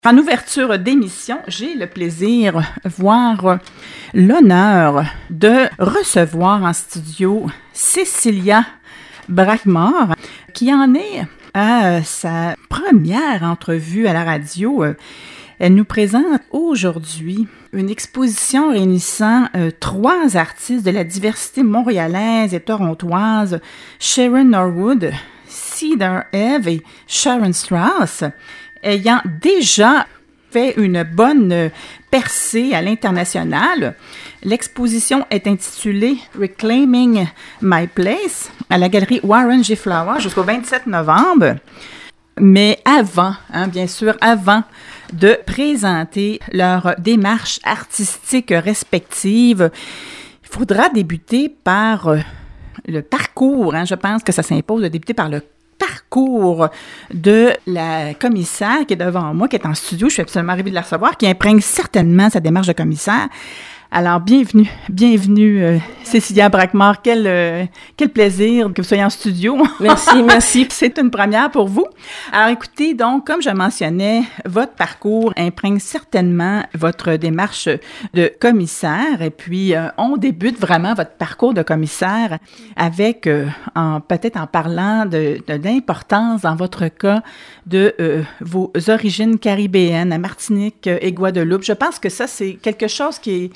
En ouverture d'émission, j'ai le plaisir, voire l'honneur de recevoir en studio Cécilia Brackmore, qui en est à sa première entrevue à la radio. Elle nous présente aujourd'hui une exposition réunissant 3 artistes de la diversité montréalaise et torontoise, Sharon Norwood, Cedar Eve et Sharon Strauss, ayant déjà fait une bonne percée à l'international. L'exposition est intitulée « Reclaiming My Place » à la galerie Warren G. Flower jusqu'au 27 novembre. Mais avant, bien sûr, avant de présenter leur démarche artistique respective, il faudra débuter par le parcours. Je pense que ça s'impose de débuter par le parcours de la commissaire qui est devant moi, qui est en studio. Je suis absolument ravie de la recevoir, qui imprègne certainement sa démarche de commissaire. Alors, bienvenue, Cécilia Brackmore. Quel plaisir que vous soyez en studio. Merci. C'est une première pour vous. Alors, écoutez, donc, comme je mentionnais, votre parcours imprègne certainement votre démarche de commissaire. Et puis, on débute vraiment votre parcours de commissaire avec, peut-être en parlant de l'importance, dans votre cas, de vos origines caribéennes à Martinique et Guadeloupe. Je pense que ça, c'est quelque chose qui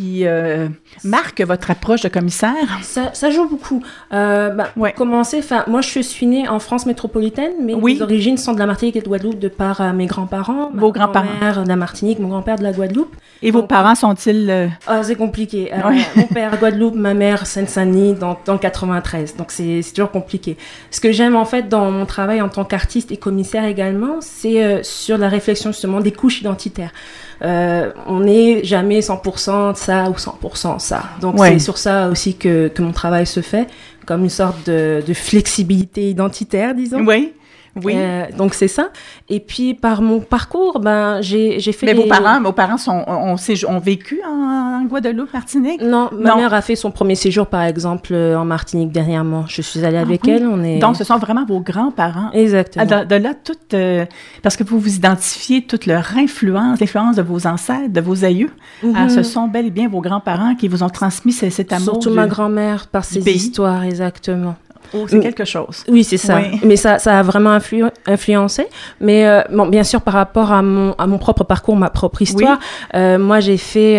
marque votre approche de commissaire? Ça joue beaucoup. Ouais. Moi, je suis née en France métropolitaine, mais mes origines sont de la Martinique et de Guadeloupe de par mes grands-parents. Vos grands-parents? Ma mère de la Martinique, mon grand-père de la Guadeloupe. Et vos parents sont-ils... C'est compliqué. Mon père Guadeloupe, ma mère Seine-Saint-Denis dans le 93. Donc, c'est toujours compliqué. Ce que j'aime, en fait, dans mon travail en tant qu'artiste et commissaire également, c'est sur la réflexion, justement, des couches identitaires. On n'est jamais 100% ça ou 100% ça. Donc, c'est sur ça aussi que mon travail se fait, comme une sorte de flexibilité identitaire, disons. Oui. Donc, c'est ça. Et puis, par mon parcours, j'ai fait... Mais vos parents ont vécu en Guadeloupe, Martinique? Non, ma mère a fait son premier séjour, par exemple, en Martinique dernièrement. Je suis allée avec elle. Donc, ce sont vraiment vos grands-parents. Exactement. De là, parce que vous identifiez toute leur influence, l'influence de vos ancêtres, de vos aïeux. Alors, ce sont bel et bien vos grands-parents qui vous ont transmis cet amour. Surtout ma grand-mère, par ses histoires, exactement. Oh, c'est quelque chose. Oui, c'est ça. Oui. Mais ça a vraiment influencé. Mais bien sûr, par rapport à mon propre parcours, ma propre histoire, moi, j'ai fait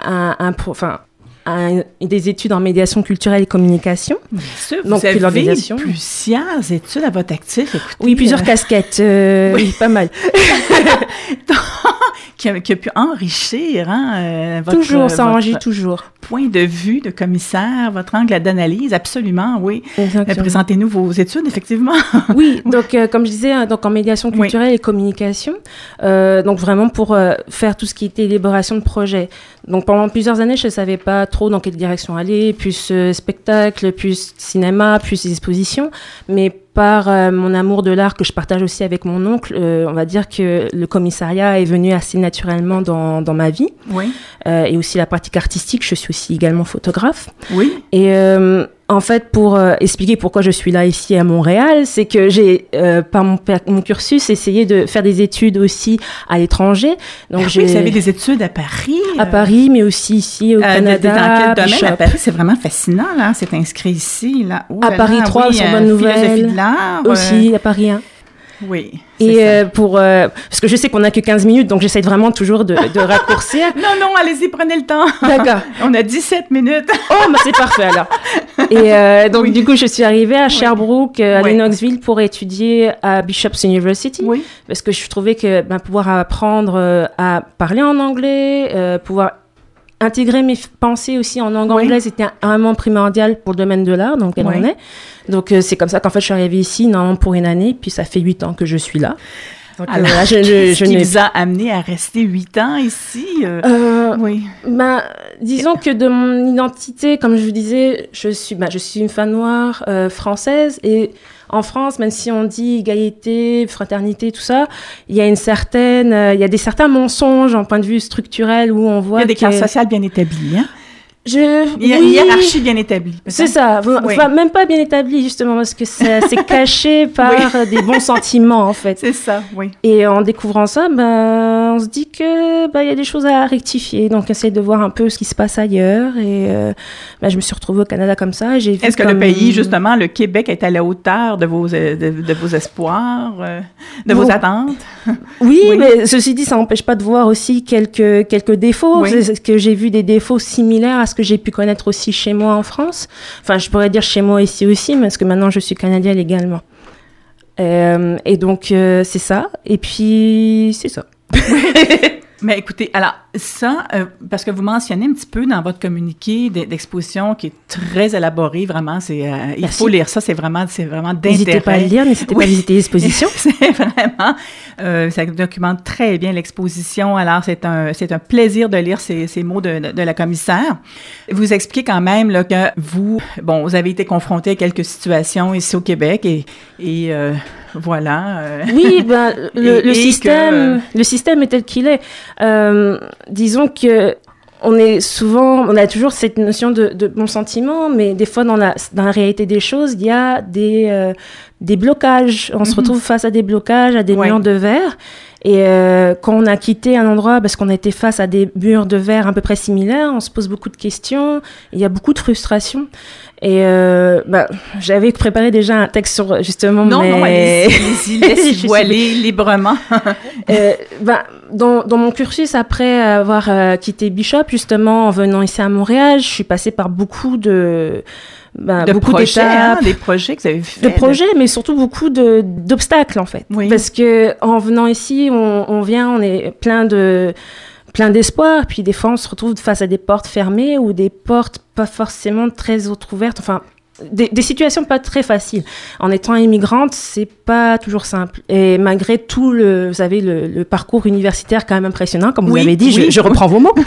des études en médiation culturelle et communication. Bien sûr, vous avez plusieurs études à votre actif. Écoutez, oui, plusieurs casquettes. Oui, pas mal. qui a pu enrichir toujours, ça enrichit toujours. Point de vue de commissaire, votre angle d'analyse, absolument, oui. Présentez-nous vos études, effectivement. Oui, donc comme je disais, donc en médiation culturelle et communication, donc vraiment pour faire tout ce qui était élaboration de projets. Donc pendant plusieurs années, je ne savais pas trop dans quelle direction aller, plus spectacle, plus cinéma, plus exposition, mais par mon amour de l'art que je partage aussi avec mon oncle, on va dire que le commissariat est venu assez naturellement dans ma vie. Oui. Et aussi la pratique artistique, je suis aussi également photographe. Oui. Et en fait, pour expliquer pourquoi je suis là ici à Montréal, c'est que j'ai, par mon cursus, essayé de faire des études aussi à l'étranger. Donc vous avez des études à Paris? À Paris, mais aussi ici au Canada. Dans quel domaine? À Paris, c'est vraiment fascinant, là. C'est inscrit ici, là. À Paris 3, sur Bonne Nouvelle. Philosophie de l'art. Aussi, à Paris 1. Oui. Et parce que je sais qu'on n'a que 15 minutes, donc j'essaie vraiment toujours de raccourcir. Non, allez-y, prenez le temps. D'accord. On a 17 minutes. Oh, c'est parfait alors. Et donc du coup, je suis arrivée à Sherbrooke, à Lennoxville, pour étudier à Bishop's University. Oui. Parce que je trouvais que pouvoir apprendre à parler en anglais, pouvoir intégrer mes pensées aussi en langue anglaise était vraiment primordial pour le domaine de l'art, donc elle en est. Donc c'est comme ça qu'en fait je suis arrivée ici, normalement pour une année, puis ça fait 8 ans que je suis là. Donc, alors, qu'est-ce qui vous a amené à rester 8 ans ici? Disons que de mon identité, comme je vous disais, je suis une femme noire française, et en France, même si on dit égalité, fraternité, tout ça, il y a certains mensonges en point de vue structurel où on voit il y a des classes sociales bien établies, hein? Hiérarchie bien établie. Peut-être. C'est ça. Enfin, même pas bien établie, justement, parce que c'est caché par des bons sentiments, en fait. C'est ça, oui. Et en découvrant ça, on se dit que il y a des choses à rectifier. Donc, on essaie de voir un peu ce qui se passe ailleurs. Et je me suis retrouvée au Canada comme ça. Est-ce que le pays, justement, le Québec, est à la hauteur de vos espoirs, de vos attentes? Oui, mais ceci dit, ça n'empêche pas de voir aussi quelques défauts. Oui. Est-ce que j'ai vu des défauts similaires à ce que j'ai pu connaître aussi chez moi en France. Enfin, je pourrais dire chez moi ici aussi, parce que maintenant, je suis canadienne également. Et donc, c'est ça. Et puis, c'est ça. Mais écoutez, alors ça, parce que vous mentionnez un petit peu dans votre communiqué d'exposition qui est très élaboré, vraiment, il faut lire ça, c'est vraiment d'intérêt. N'hésitez pas à le lire, n'hésitez pas à visiter l'exposition. C'est vraiment, ça documente très bien l'exposition, alors c'est un plaisir de lire ces mots de la commissaire. Vous expliquez quand même là, que vous avez été confronté à quelques situations ici au Québec et voilà. Oui, le système est tel qu'il est. Disons que on a toujours cette notion de bon sentiment, mais des fois dans la réalité des choses, il y a des blocages. On se retrouve face à des blocages, à des murs de verre. Et quand on a quitté un endroit parce qu'on était face à des murs de verre à peu près similaires, on se pose beaucoup de questions, il y a beaucoup de frustration. Et j'avais préparé déjà un texte sur justement non, allez-y, laissez-vous aller librement. Dans mon cursus, après avoir quitté Bishop, justement, en venant ici à Montréal, je suis passée par beaucoup beaucoup d'étapes, des projets que vous avez fait. De projets, mais surtout beaucoup d'obstacles, en fait. Oui. Parce que en venant ici, on est plein d'espoir, puis des fois on se retrouve face à des portes fermées ou des portes pas forcément très ouvertes, enfin des situations pas très faciles. En étant immigrante, c'est pas toujours simple. Et malgré tout vous savez, le parcours universitaire quand même impressionnant, comme vous avez dit, je reprends vos mots.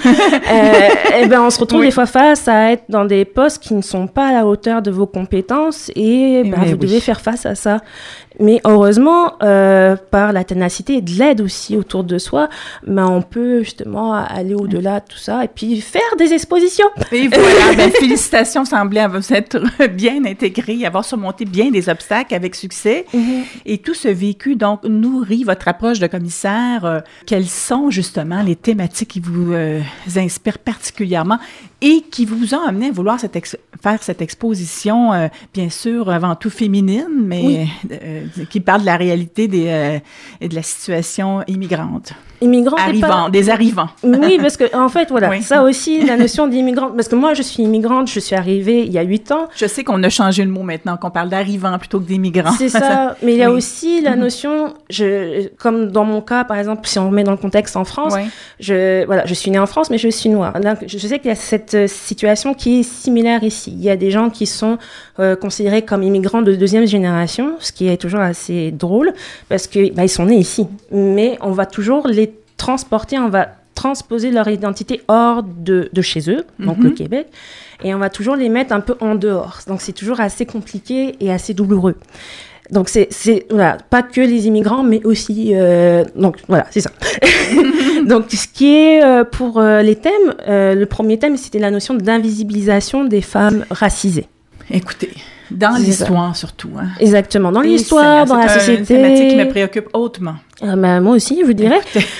On se retrouve des fois face à être dans des postes qui ne sont pas à la hauteur de vos compétences et vous devez faire face à ça. Mais heureusement, par la ténacité et de l'aide aussi autour de soi, on peut justement aller au-delà de tout ça et puis faire des expositions. Et voilà, félicitations, semblait vous être bien intégré, avoir surmonté bien des obstacles avec succès. Mm-hmm. Et tout ce vécu, donc, nourrit votre approche de commissaire. Quelles sont justement les thématiques qui vous inspirent particulièrement et qui vous ont amené à vouloir faire cette exposition, bien sûr, avant tout féminine, mais qui parle de la réalité et de la situation immigrante. Des arrivants. Oui, parce que en fait, voilà, ça aussi, la notion d'immigrante, parce que moi, je suis immigrante, je suis arrivée il y a 8 ans. Je sais qu'on a changé le mot maintenant, qu'on parle d'arrivants plutôt que d'immigrants. C'est ça, mais il y a aussi la notion, comme dans mon cas, par exemple, si on remet dans le contexte en France, je suis née en France, mais je suis noire. Donc, je sais qu'il y a cette situation qui est similaire ici. Il y a des gens qui sont considérés comme immigrants de deuxième génération, ce qui est toujours assez drôle, parce que ils sont nés ici, mais on va toujours les transporter, on va transposer leur identité hors de chez eux, donc le Québec, et on va toujours les mettre un peu en dehors. Donc, c'est toujours assez compliqué et assez douloureux. Donc, c'est pas que les immigrants, mais aussi... donc, voilà, c'est ça. Donc, ce qui est pour les thèmes, le premier thème, c'était la notion d'invisibilisation des femmes racisées. Écoutez, dans l'histoire surtout. Hein. Exactement, dans l'histoire, dans la société. C'est une thématique qui me préoccupe hautement. Moi aussi, je vous dirais.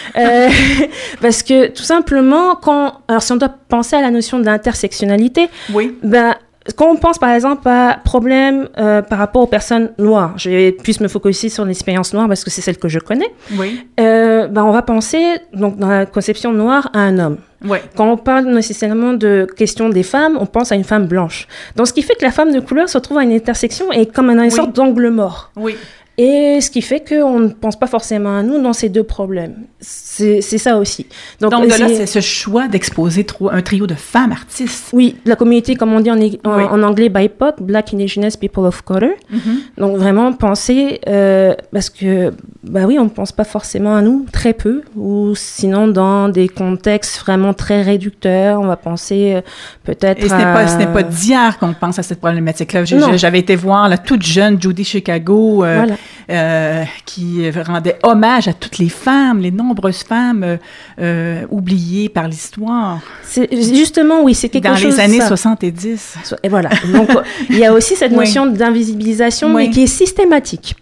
Parce que tout simplement, alors si on doit penser à la notion d'intersectionnalité, quand on pense par exemple à problème par rapport aux personnes noires, je vais plus me focaliser sur l'expérience noire parce que c'est celle que je connais. On va penser donc dans la conception noire à un homme. Quand on parle nécessairement de question des femmes, on pense à une femme blanche. Donc ce qui fait que la femme de couleur se retrouve à une intersection et comme une sorte d'angle mort. Et ce qui fait qu'on ne pense pas forcément à nous dans ces deux problèmes. C'est ça aussi. Donc là, c'est ce choix d'exposer un trio de femmes artistes. Oui, la communauté, comme on dit en anglais, BIPOC, Black Indigenous People of Color. Donc vraiment penser, parce que, on ne pense pas forcément à nous, très peu, ou sinon dans des contextes vraiment très réducteurs, on va penser peut-être Et ce n'est pas d'hier qu'on pense à cette problématique-là. J'avais été voir la toute jeune Judy Chicago, qui rendait hommage à toutes les femmes, les nombreuses femmes oubliées par l'histoire. Justement, oui, c'est quelque chose... Dans les années 70. Et voilà. Donc, il y a aussi cette notion d'invisibilisation, mais qui est systématique.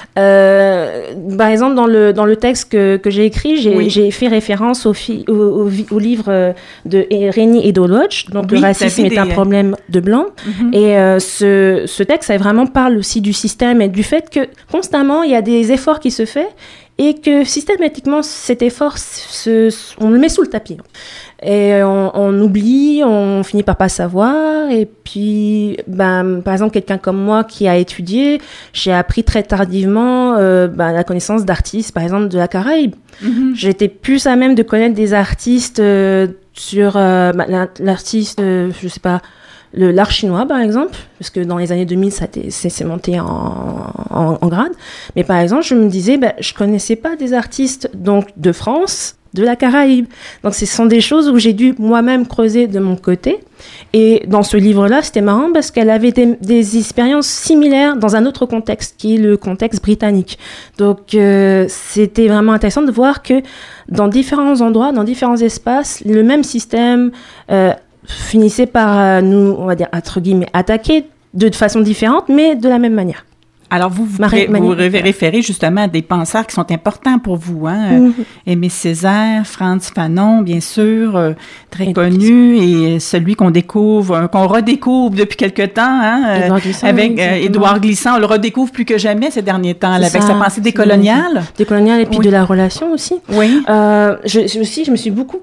Par exemple, dans le texte que j'ai écrit, j'ai fait référence au livre de Rénie Eddo-Lodge, donc le racisme est un problème de blanc. Et ce texte, ça vraiment parle aussi du système et du fait que constamment, il y a des efforts qui se font et que systématiquement, cet effort, on le met sous le tapis. Et on oublie, on finit par pas savoir. Et puis, par exemple, quelqu'un comme moi qui a étudié, j'ai appris très tardivement la connaissance d'artistes, par exemple, de la Caraïbe. J'étais plus à même de connaître des artistes sur l'artiste, je sais pas, l'art chinois, par exemple, parce que dans les années 2000, c'est monté en grade. Mais par exemple, je me disais, je connaissais pas des artistes donc de France, de la Caraïbe. Donc, ce sont des choses où j'ai dû moi-même creuser de mon côté. Et dans ce livre-là, c'était marrant parce qu'elle avait des expériences similaires dans un autre contexte, qui est le contexte britannique. Donc, c'était vraiment intéressant de voir que dans différents endroits, dans différents espaces, le même système finissait par nous, on va dire, entre guillemets, attaquer de façon différente, mais de la même manière. Alors, vous référez justement à des penseurs qui sont importants pour vous, hein? Aimé Césaire, Frantz Fanon, bien sûr, très connu, et celui qu'on redécouvre depuis quelque temps, hein? Édouard Glissant, avec Édouard Glissant, on le redécouvre plus que jamais ces derniers temps, avec sa pensée décoloniale. Décoloniale et puis de la relation aussi. Oui. Je me suis beaucoup...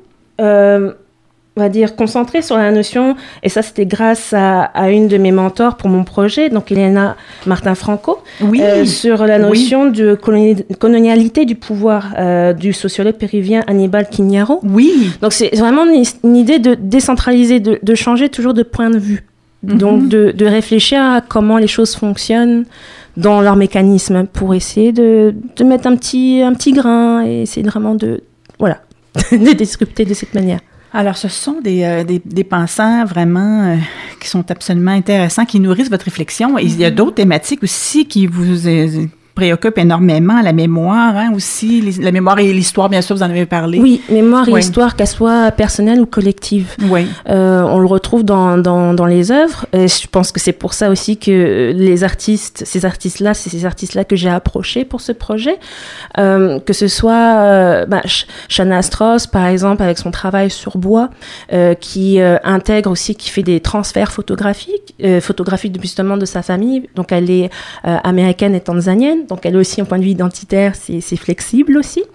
on va dire, concentrée sur la notion, et ça c'était grâce à une de mes mentors pour mon projet, donc Elena Martin-Franco, sur la notion de colonialité du pouvoir du sociologue péruvien Aníbal Quiñaro. Oui. Donc c'est vraiment une idée de décentraliser, de changer toujours de point de vue. Donc de réfléchir à comment les choses fonctionnent dans leur mécanisme pour essayer de mettre un petit grain et essayer vraiment de disrupter de cette manière. Alors, ce sont des penseurs vraiment qui sont absolument intéressants, qui nourrissent votre réflexion. Et il y a d'autres thématiques aussi qui vous préoccupent énormément, la mémoire, hein, aussi, la mémoire et l'histoire, bien sûr, vous en avez parlé. Oui, mémoire et histoire, qu'elle soit personnelle ou collective. Oui. On le retrouve dans les œuvres. Et je pense que c'est pour ça aussi que ces artistes-là que j'ai approchés pour ce projet, que ce soit Shanna Stross, par exemple, avec son travail sur bois, qui intègre aussi, qui fait des transferts photographiques justement de sa famille. Donc, elle est américaine et tanzanienne. Donc, elle aussi, au point de vue identitaire, c'est flexible aussi.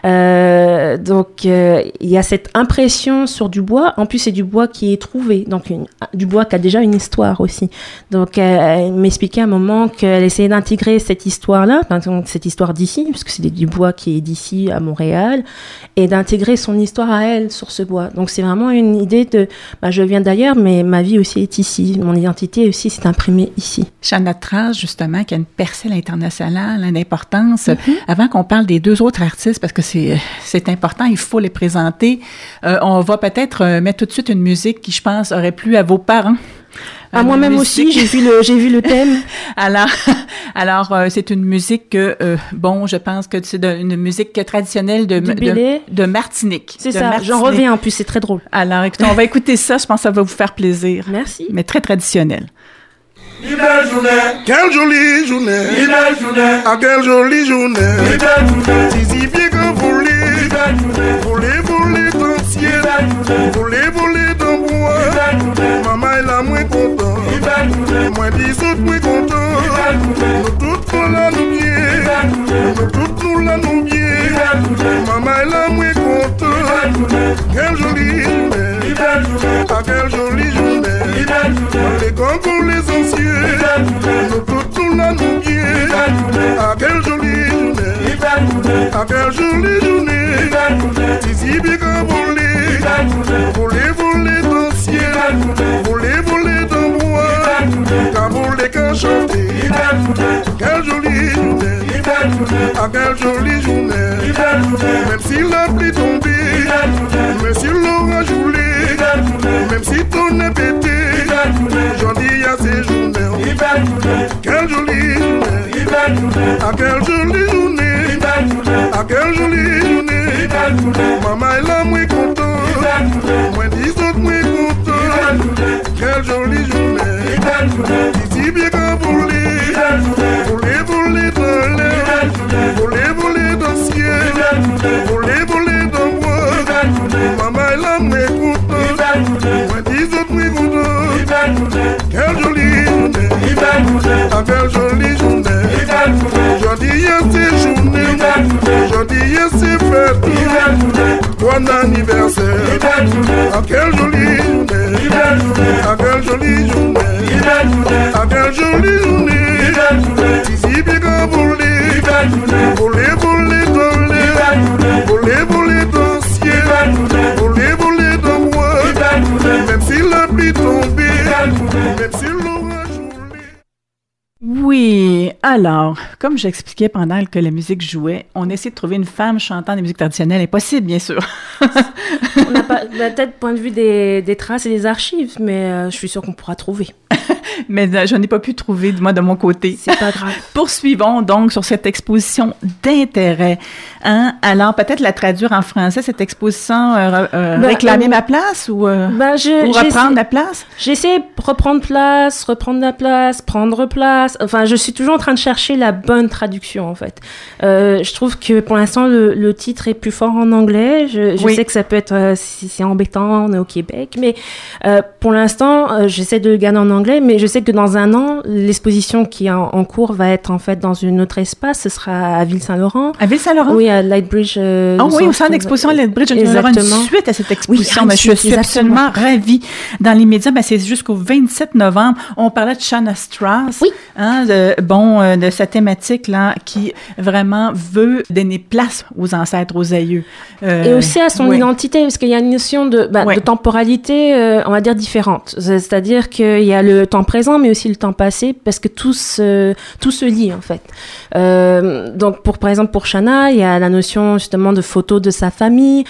Donc, il y a cette impression sur du bois. En plus, c'est du bois qui est trouvé. Donc, du bois qui a déjà une histoire aussi. Donc, elle m'expliquait à un moment qu'elle essayait d'intégrer cette histoire-là, cette histoire d'ici, puisque c'est du bois qui est d'ici à Montréal, et d'intégrer son histoire à elle sur ce bois. Donc, c'est vraiment une idée de, je viens d'ailleurs, mais ma vie aussi est ici. Mon identité aussi s'est imprimée ici. Shanna Stross, justement, qui a une percée à l'international, l'importance. Avant qu'on parle des deux autres artistes, parce que c'est important, il faut les présenter, on va peut-être mettre tout de suite une musique qui, je pense, aurait plu à vos parents. À moi-même aussi, j'ai vu le thème. Alors, c'est une musique que, je pense que c'est une musique traditionnelle de Martinique. C'est ça, j'en reviens en plus, c'est très drôle. Alors, écoutez, on va écouter ça, je pense que ça va vous faire plaisir. Merci. Mais très traditionnel. Belle journée, quelle jolie journée, belle journée, ah quelle jolie journée, belle journée, si bien que voler, belle journée, voler dans le ciel, voler dans le bois, maman est là moins content, belle journée, moi dis saute moins content, nous toutes nous là nous bien, nous toutes nous là nous bien, maman est là moins content, quelle jolie journée, ah quelle jolie journée, les grands pour les anciens. Nous toutes nous là nous bien. Ah quelle jolie journée. Ah quelle jolie journée. Si bien qu'à voler dans le ciel. Voler dans le bois. Qu'à voler qu'à chanter. Quelle jolie journée. Ah quelle jolie journée. Même si la pluie tombée, même si l'orage roulait, même si ton est pété, j'en dis à ces journées. Quelle jolie journée. Ah, quelle jolie journée. Ah, quelle jolie journée. Maman est là, moi content. Moi dis autres, moi content. Quelle jolie journée. D'ici bien qu'à voler. Voler dans l'air. Voler dans le ciel. Voler dans bois. Maman est là, moi content. Moi dis autres, moi content. Quelle jolie journée. Ah, quelle jolie journée. Aujourd'hui c'est journée. Aujourd'hui c'est fête. Bon anniversaire. Ah, quelle jolie journée. Ah, quelle jolie journée. Ah, quelle jolie journée. Ici bien qu'à voler. Voler dans l'air. Voler dans le ciel. Voler dans bois. Même si la pluie tombée. Même si l'orage roulait. Oui, alors, comme j'expliquais pendant que la musique jouait, on essaie de trouver une femme chantant des musiques traditionnelles. Impossible, bien sûr. On n'a pas peut-être point de vue des traces et des archives, mais je suis sûre qu'on pourra trouver. Mais je n'ai pas pu trouver, moi, de mon côté. C'est pas grave. Poursuivons donc sur cette exposition d'intérêt. Hein? Alors, peut-être la traduire en français, cette exposition, réclamer ma place ou reprendre la place? J'essaie de reprendre la place, prendre place. Enfin, je suis toujours en train de chercher la bonne traduction, en fait. Je trouve que pour l'instant, le titre est plus fort en anglais. Je sais que ça peut être, c'est embêtant, on est au Québec, mais pour l'instant, j'essaie de le garder en anglais, mais je sais que dans un an, l'exposition qui est en cours va être en fait dans un autre espace. Ce sera à Ville-Saint-Laurent. À Ville-Saint-Laurent? Oui, à Lightbridge. Oui, au centre d'exposition à Lightbridge. Il y aura une suite à cette exposition. Oui, je suis absolument ravie. Dans l'immédiat, c'est jusqu'au 27 novembre. On parlait de Shanna Strass. Oui. Hein, de sa thématique là, qui vraiment veut donner place aux ancêtres, aux aïeux. Et aussi à son identité, parce qu'il y a une notion de temporalité, on va dire, différente. C'est-à-dire qu'il y a le temps présent, mais aussi le temps passé, parce que tout se lie, en fait. Donc, par exemple, pour Shanna, il y a la notion, justement, de photos de sa famille,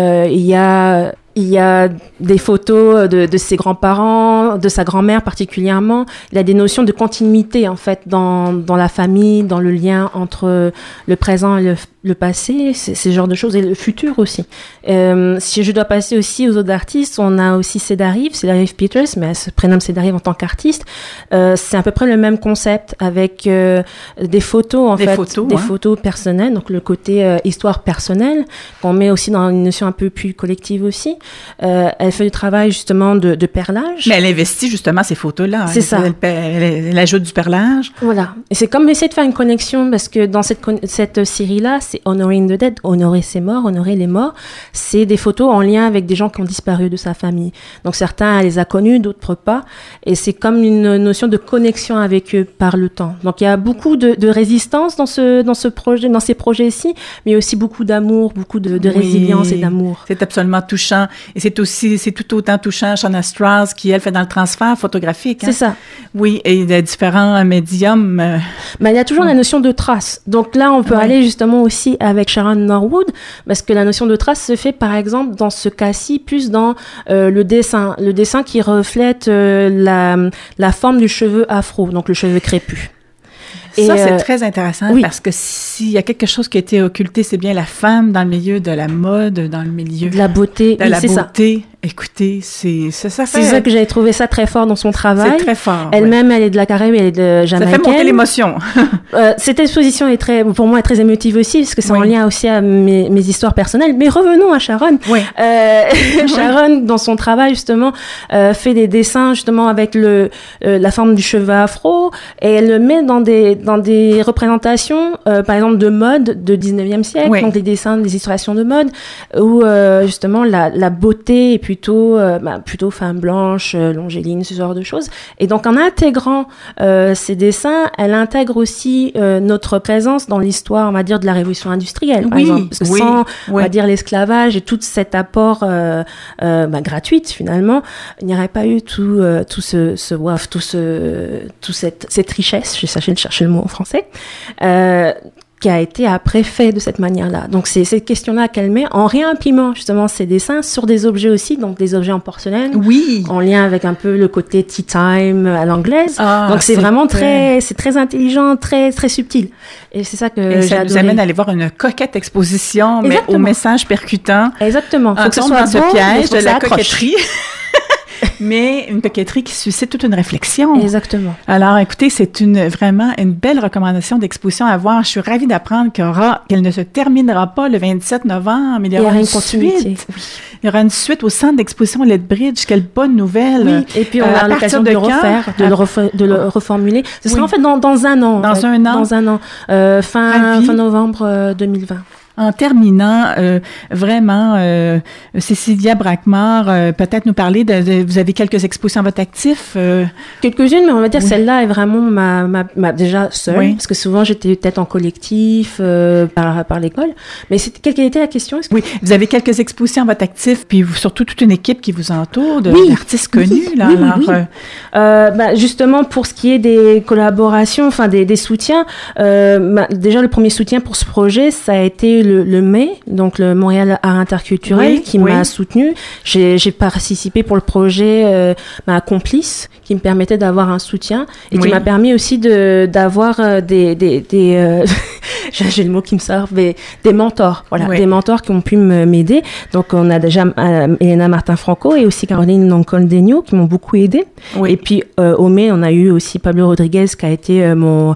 il y a des photos de ses grands-parents, de sa grand-mère particulièrement. Il y a des notions de continuité, en fait, dans la famille, dans le lien entre le présent et le passé, ces genres de choses, et le futur aussi. Si je dois passer aussi aux autres artistes, on a aussi Cédarive Peters, mais elle se prénomme Cédarive en tant qu'artiste. C'est à peu près le même concept, avec des photos, des photos personnelles, donc le côté histoire personnelle, qu'on met aussi dans une notion un peu plus collective aussi. Elle fait du travail justement de perlage. Mais elle investit justement ces photos-là. C'est ça. Elle ajoute du perlage. Voilà. Et c'est comme essayer de faire une connexion, parce que dans cette série-là, c'est Honoring the Dead, honorer ses morts, honorer les morts. C'est des photos en lien avec des gens qui ont disparu de sa famille. Donc certains, elle les a connus, d'autres pas. Et c'est comme une notion de connexion avec eux par le temps. Donc il y a beaucoup de résistance dans ce projet, dans ces projets-ci, mais aussi beaucoup d'amour, beaucoup de résilience et d'amour. C'est absolument touchant. Et c'est tout autant touchant Shanna Strass qui, elle, fait dans le transfert photographique. Hein? C'est ça. Oui, et de différents médiums. Il y a toujours la notion de trace. Donc là, on peut aller justement aussi avec Sharon Norwood, parce que la notion de trace se fait, par exemple, dans ce cas-ci, plus dans le dessin qui reflète la forme du cheveu afro, donc le cheveu crépus. Et ça, c'est très intéressant parce que s'il y a quelque chose qui a été occulté, c'est bien la femme dans le milieu de la mode, dans le milieu de la beauté. De la beauté. Écoutez, c'est ça que j'avais trouvé ça très fort dans son travail. C'est très fort. Elle-même, elle est de la Caraïbe, elle est de Jamaïcaine. Ça fait monter l'émotion. Cette exposition est pour moi, très émotive aussi, parce que c'est en lien aussi à mes histoires personnelles. Mais revenons à Sharon. Oui. Sharon, dans son travail, justement, fait des dessins, justement, avec la forme du cheveu afro, et elle le met dans des représentations, par exemple, de mode de 19e siècle, donc des dessins, des illustrations de mode, où, justement, la beauté est plutôt femme blanche, longéline, ce genre de choses. Et donc, en intégrant ces dessins, elle intègre aussi notre présence dans l'histoire, on va dire, de la révolution industrielle, par exemple. Parce que sans, on va dire, l'esclavage et tout cet apport gratuit, finalement, il n'y aurait pas eu cette richesse, j'ai cherché le mot en français. qui a été après fait de cette manière-là. Donc c'est cette question-là qu'elle met en réimprimant justement ces dessins sur des objets aussi, donc des objets en porcelaine, oui, en lien avec un peu le côté tea time à l'anglaise. Donc c'est vraiment c'est très intelligent, très très subtil. Et c'est ça que j'ai adoré. Ça nous amène à aller voir une coquette exposition, mais au message percutant. Exactement. Faut que ce soit dans ce piège de la coquetterie. Mais une coquetterie qui suscite toute une réflexion. Exactement. Alors, écoutez, c'est vraiment une belle recommandation d'exposition à voir. Je suis ravie d'apprendre qu'elle ne se terminera pas le 27 novembre. Il y aura une suite. Oui. Il y aura une suite au centre d'exposition Lethbridge. Quelle bonne nouvelle. Oui, et puis on a l'occasion de le refaire, de le reformuler. Ce sera en fait dans un an. Dans un an. Dans un an. Fin novembre 2020. En terminant, vraiment, Cécilia Brackmar, peut-être nous parler vous avez quelques expositions à votre actif? Quelques-unes, mais on va dire celle-là est vraiment ma déjà seule, parce que souvent j'étais peut-être en collectif par l'école. Mais quelle était la question? Oui, vous avez quelques expositions à votre actif, puis surtout toute une équipe qui vous entoure, d'artistes connus. Justement, pour ce qui est des collaborations, enfin des soutiens, déjà le premier soutien pour ce projet, ça a été le mai, donc le Montréal Art Interculturel, qui m'a soutenue. J'ai participé pour le projet ma complice, qui me permettait d'avoir un soutien et qui m'a permis aussi d'avoir j'ai le mot qui me sort, mais des mentors, des mentors qui ont pu m'aider. Donc on a déjà Elena Martin-Franco et aussi Caroline Noncol-Degno qui m'ont beaucoup aidé. Et puis au mai, on a eu aussi Pablo Rodriguez qui a été mon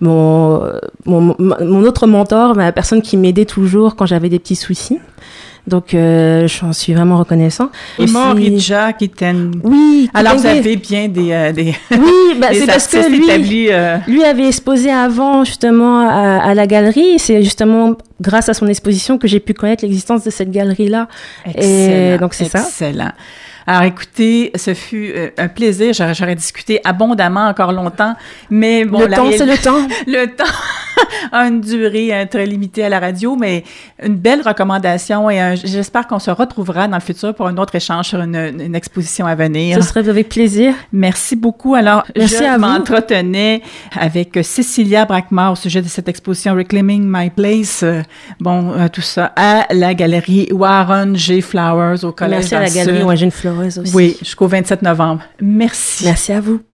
autre mentor, la personne qui m'aidait toujours quand j'avais des petits soucis. Donc, j'en suis vraiment reconnaissant. Et Morija qui t'aime. Oui. Alors, vous avez bien des oui, c'est parce que lui avait exposé avant, justement, à la galerie. C'est justement grâce à son exposition que j'ai pu connaître l'existence de cette galerie-là. Excellent. Et donc, c'est ça. Excellent. Alors, écoutez, ce fut un plaisir. J'aurais discuté abondamment encore longtemps, mais bon, c'est le temps. Le temps a une durée très limitée à la radio, mais une belle recommandation et j'espère qu'on se retrouvera dans le futur pour un autre échange sur une exposition à venir. Ce serait avec plaisir. Merci beaucoup. Alors, je m'entretenais avec Cécilia Brackmar au sujet de cette exposition Reclaiming My Place. Tout ça à la galerie Warren G. Flowers au Collège. Merci à la galerie Warren G. Flowers aussi. Oui, jusqu'au 27 novembre. Merci. Merci à vous.